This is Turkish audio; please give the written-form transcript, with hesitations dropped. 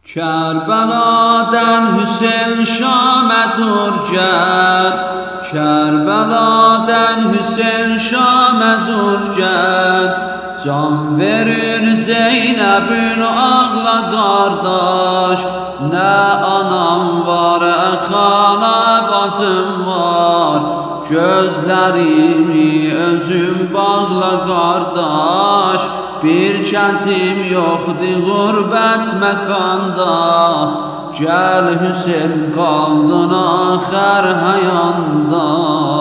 Kerbeladan Hüseyin Şam'a dur gel, Kerbeladan Hüseyin Şam'a dur gel. Can verir Zeynep'in ağla kardeş, ne anam var xana bacım var. Gözlerimi özüm bağla kardeş, bir kəsim yoxdur qurbət məkanda. Gəl Hüseyin qaldın axər həyanda.